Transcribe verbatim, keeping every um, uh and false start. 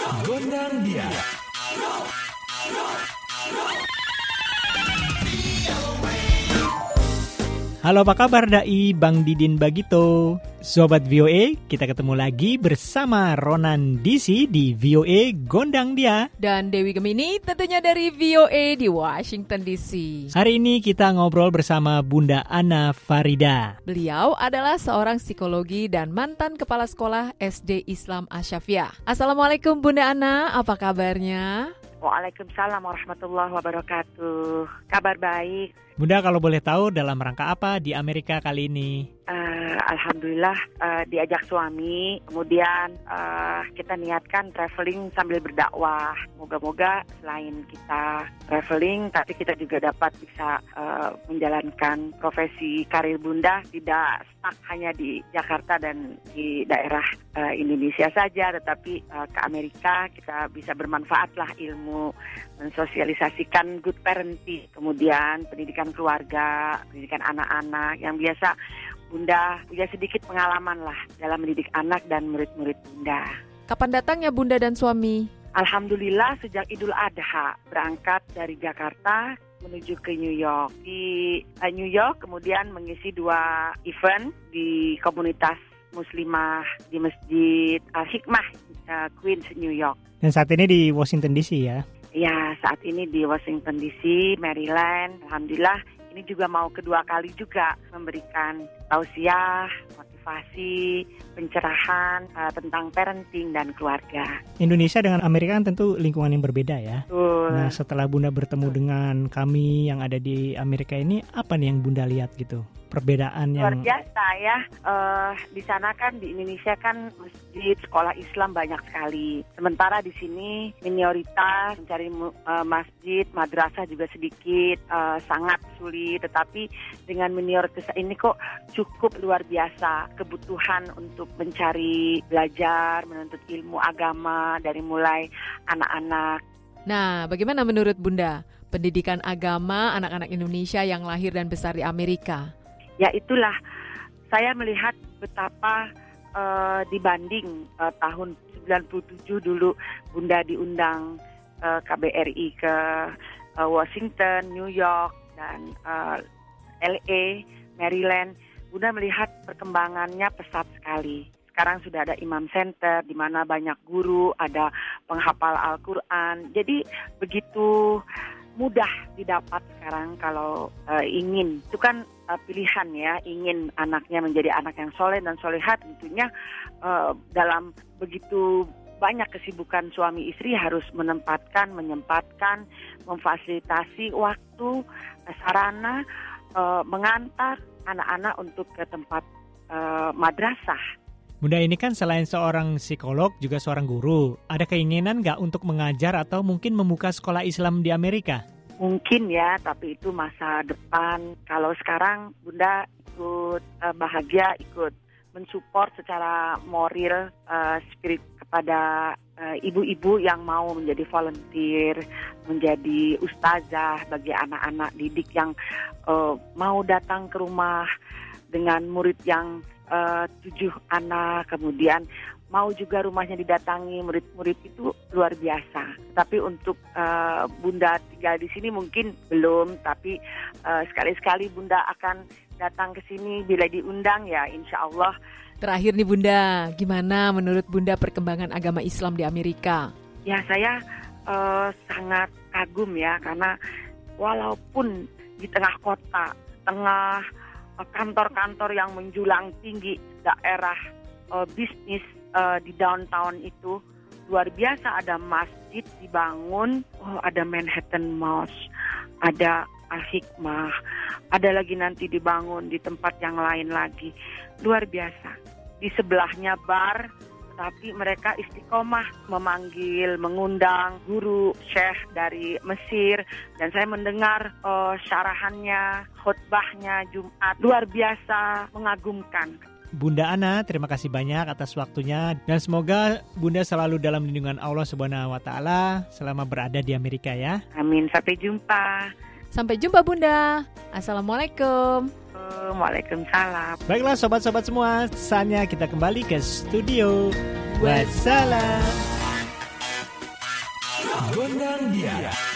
Gondang dia. Halo, apa kabar Dai, Bang Didin Bagito? Sobat V O A, kita ketemu lagi bersama Ronan D C di V O A Gondang Dia. Dan Dewi Gemini tentunya dari V O A di Washington D C. Hari ini kita ngobrol bersama Bunda Ana Farida. Beliau adalah seorang psikologi dan mantan kepala sekolah S D Islam Asyafiah. Assalamualaikum Bunda Ana, apa kabarnya? Waalaikumsalam warahmatullahi wabarakatuh. Kabar baik. Bunda, kalau boleh tahu dalam rangka apa di Amerika kali ini? Uh, Alhamdulillah uh, diajak suami, kemudian uh, kita niatkan traveling sambil berdakwah. Moga-moga selain kita traveling, tapi kita juga dapat bisa uh, menjalankan profesi karir Bunda, tidak stuck hanya di Jakarta dan di daerah uh, Indonesia saja, tetapi uh, ke Amerika kita bisa bermanfaatlah ilmu, mensosialisasikan good parenting, kemudian pendidikan keluarga, pendidikan anak-anak yang biasa Bunda punya sedikit pengalaman lah dalam mendidik anak dan murid-murid Bunda. Kapan datangnya Bunda dan suami? Alhamdulillah sejak Idul Adha berangkat dari Jakarta menuju ke New York. Di uh, New York kemudian mengisi dua event di komunitas muslimah di Masjid Al-Hikmah uh, Queens, New York. Dan saat ini di Washington D C ya? Ya, saat ini di Washington D C, Maryland. Alhamdulillah ini juga mau kedua kali juga memberikan tausiah, motivasi, pencerahan uh, tentang parenting dan keluarga. Indonesia dengan Amerika kan tentu lingkungan yang berbeda ya. Betul. Nah, setelah Bunda bertemu dengan kami yang ada di Amerika ini, apa nih yang Bunda lihat gitu? Perbedaan yang luar biasa ya. Uh, di sana kan di Indonesia kan masjid, sekolah Islam banyak sekali. Sementara di sini minoritas mencari uh, masjid, madrasah juga sedikit, uh, sangat sulit. Tetapi dengan minoritas ini kok cukup luar biasa kebutuhan untuk mencari belajar, menuntut ilmu agama dari mulai anak-anak. Nah, bagaimana menurut Bunda pendidikan agama anak-anak Indonesia yang lahir dan besar di Amerika? Ya itulah, saya melihat betapa uh, dibanding uh, tahun sembilan puluh tujuh dulu Bunda diundang uh, K B R I ke uh, Washington, New York, dan uh, L A, Maryland. Bunda melihat perkembangannya pesat sekali. Sekarang sudah ada Imam Center di mana banyak guru, ada penghafal Al-Quran. Jadi begitu mudah didapat sekarang kalau uh, ingin. Itu kan uh, pilihan ya, ingin anaknya menjadi anak yang soleh dan solehat. Tentunya uh, dalam begitu banyak kesibukan suami istri harus menempatkan, menyempatkan, memfasilitasi waktu, sarana, uh, mengantar anak-anak untuk ke tempat uh, madrasah. Bunda ini kan selain seorang psikolog juga seorang guru. Ada keinginan nggak untuk mengajar atau mungkin membuka sekolah Islam di Amerika? Mungkin ya, tapi itu masa depan. Kalau sekarang Bunda ikut uh, bahagia, ikut mensupport secara moral, uh, spirit kepada uh, ibu-ibu yang mau menjadi volunteer, menjadi ustazah bagi anak-anak didik yang uh, mau datang ke rumah dengan murid yang Uh, tujuh anak, kemudian mau juga rumahnya didatangi murid-murid, itu luar biasa. Tapi untuk uh, Bunda tinggal di sini mungkin belum, tapi uh, sekali-sekali Bunda akan datang ke sini bila diundang ya, insya Allah. Terakhir nih Bunda, gimana menurut Bunda perkembangan agama Islam di Amerika? Ya, saya uh, sangat kagum ya, karena walaupun di tengah kota, tengah kantor-kantor yang menjulang tinggi, daerah uh, bisnis uh, di downtown itu luar biasa. Ada masjid dibangun, oh, ada Manhattan Mosque, ada Al-Hikmah, ada lagi nanti dibangun di tempat yang lain lagi, luar biasa. Di sebelahnya bar, tapi mereka istiqomah memanggil, mengundang guru syekh dari Mesir, dan saya mendengar uh, syarahannya, khutbahnya Jumat, luar biasa, mengagumkan. Bunda Ana, terima kasih banyak atas waktunya dan semoga Bunda selalu dalam lindungan Allah Subhanahu wa taala selama berada di Amerika ya. Amin, sampai jumpa. Sampai jumpa Bunda. Assalamualaikum. Waalaikumsalam. Baiklah sobat-sobat semua, saatnya kita kembali ke studio. Wassalam. Gondang Dia.